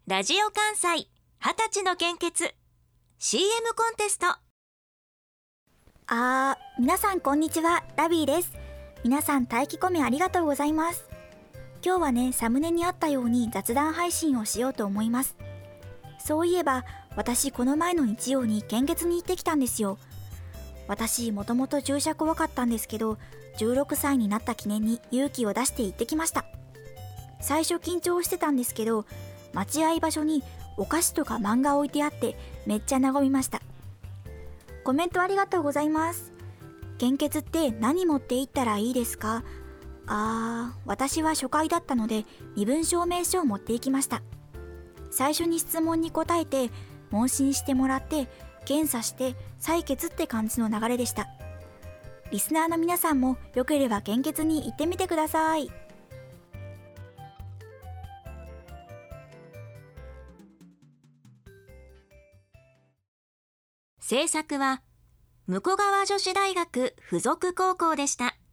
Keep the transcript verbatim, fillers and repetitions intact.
ラジオ関西はたちの献血 シーエム コンテスト。 あー、皆さんこんにちは、ラビーです。皆さん待機コメありがとうございます。今日はね、サムネにあったように雑談配信をしようと思います。そういえば私この前の日曜に献血に行ってきたんですよ。私もともと注射怖かったんですけど、じゅうろくさいになった記念に勇気を出して行ってきました。最初緊張してたんですけど、待合場所にお菓子とか漫画置いてあってめっちゃ和みました。コメントありがとうございます。献血って何持って行ったらいいですか？あー、私は初回だったので身分証明書を持って行きました。最初に質問に答えて問診してもらって検査して採血って感じの流れでした。リスナーの皆さんもよければ献血に行ってみてください。 制作は武庫川女子大学附属高校でした。